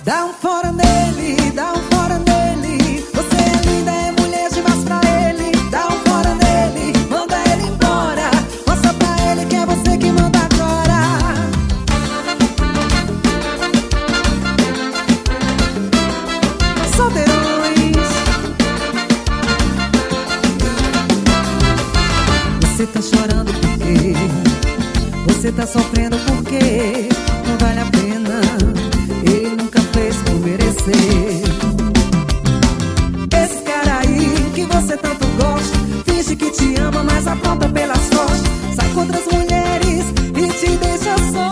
Dá um fora nele, dá um fora nele. Você é linda, é mulher demais pra ele. Dá um fora nele, manda ele embora. Mostra pra ele que é você que manda agora. Solteirões. Você tá chorando por quê? Você tá sofrendo por quê? Não vale a pena, ele nunca fez por merecer. Esse cara aí que você tanto gosta, finge que te ama, mas apronta pelas costas. Sai com outras mulheres e te deixa só.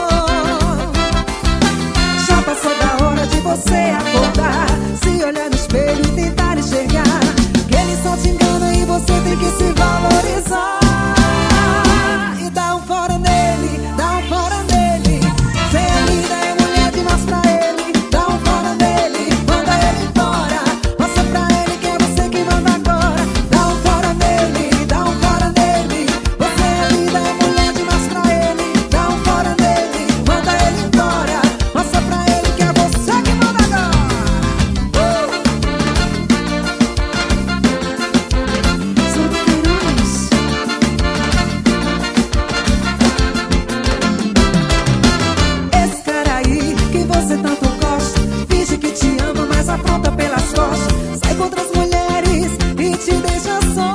Já passou da hora de você acordar, se olhar no espelho e tentar enxergar que ele só te engana e você tem que se valorizar. E dá um fora nele, dá um fora nele. Cê é linda, é mulher demais pra ele. Dá um fora nele, manda ele embora. Mostra pra ele que é você que manda agora. Dá um fora nele, dá um fora nele. Você é linda, é mulher demais pra ele. Dá um fora nele, manda ele embora. Mostra pra ele que é você que manda agora. Solteirões. Esse cara aí que você tanto gosta, finge que te ama, mas apronta pelas costas. Sai com outras mulheres e te deixa só.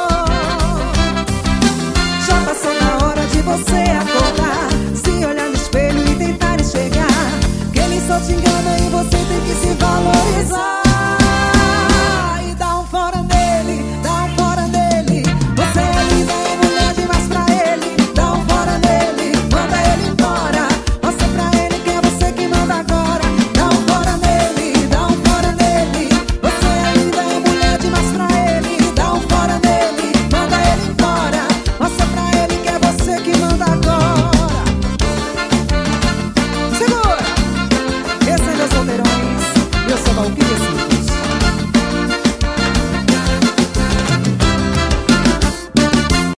Já passou da hora de você acordar, se olhar no espelho e tentar enxergar que ele só te engana e você tem que se valorizar. E dá um fora nele, dá um fora nele. Você é linda, é mulher demais pra ele. Dá um fora nele, manda ele embora. Mostra pra ele que é você que manda agora. Dá um fora nele, dá um fora nele. Você é linda, é mulher demais pra ele. Dá um fora nele, manda ele embora. Mostra pra ele que é você que manda agora. Segura! Esse é meus solteirões. Eu sou Valquíria.